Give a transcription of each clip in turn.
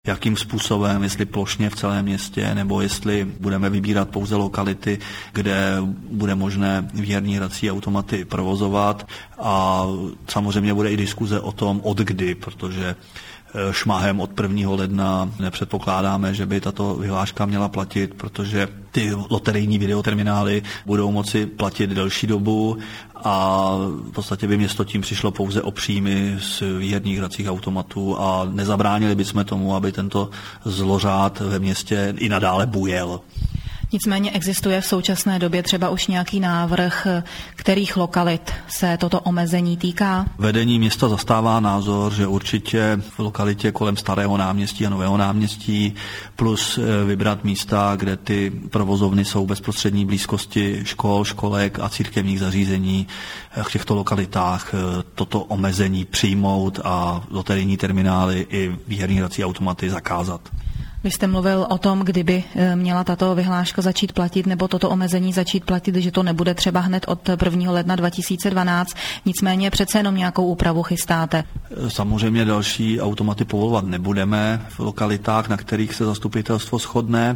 jakým způsobem, jestli plošně v celém městě, nebo jestli budeme vybírat pouze lokality, kde bude možné výherní hrací automaty provozovat. A samozřejmě bude i diskuze o tom, od kdy, protože šmahem od 1. ledna nepředpokládáme, že by tato vyhláška měla platit, protože ty loterijní videoterminály budou moci platit delší dobu a v podstatě by město tím přišlo pouze o příjmy z výherních hracích automatů a nezabránili bychom tomu, aby tento zlořád ve městě i nadále bujel. Nicméně existuje v současné době třeba už nějaký návrh, kterých lokalit se toto omezení týká? Vedení města zastává názor, že určitě v lokalitě kolem Starého náměstí a Nového náměstí plus vybrat místa, kde ty provozovny jsou v bezprostřední blízkosti škol, školek a církevních zařízení, v těchto lokalitách toto omezení přijmout a loterijní terminály i výherní hrací automaty zakázat. Vy jste mluvil o tom, kdyby měla tato vyhláška začít platit nebo toto omezení začít platit, že to nebude třeba hned od 1. ledna 2012, nicméně přece jenom nějakou úpravu chystáte. Samozřejmě další automaty povolovat nebudeme v lokalitách, na kterých se zastupitelstvo shodne.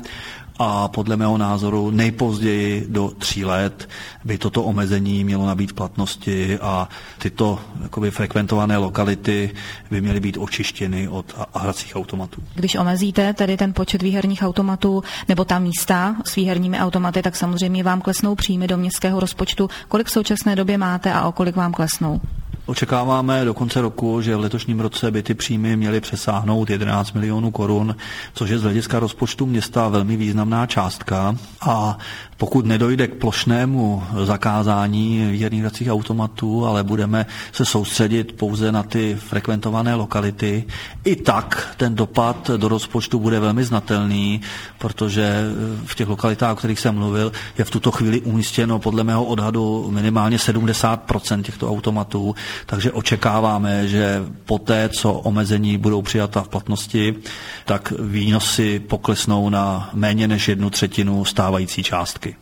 A podle mého názoru nejpozději do 3 let by toto omezení mělo nabýt platnosti a tyto frekventované lokality by měly být očištěny od hracích automatů. Když omezíte tedy ten počet výherních automatů nebo ta místa s výherními automaty, tak samozřejmě vám klesnou příjmy do městského rozpočtu. Kolik v současné době máte a o kolik vám klesnou? Očekáváme do konce roku, že v letošním roce by ty příjmy měly přesáhnout 11 milionů korun, což je z hlediska rozpočtu města velmi významná částka. A pokud nedojde k plošnému zakázání výherních hracích automatů, ale budeme se soustředit pouze na ty frekventované lokality, i tak ten dopad do rozpočtu bude velmi znatelný, protože v těch lokalitách, o kterých jsem mluvil, je v tuto chvíli umístěno podle mého odhadu minimálně 70% těchto automatů, takže očekáváme, že poté, co omezení budou přijata v platnosti, tak výnosy poklesnou na méně než 1/3 stávající částky.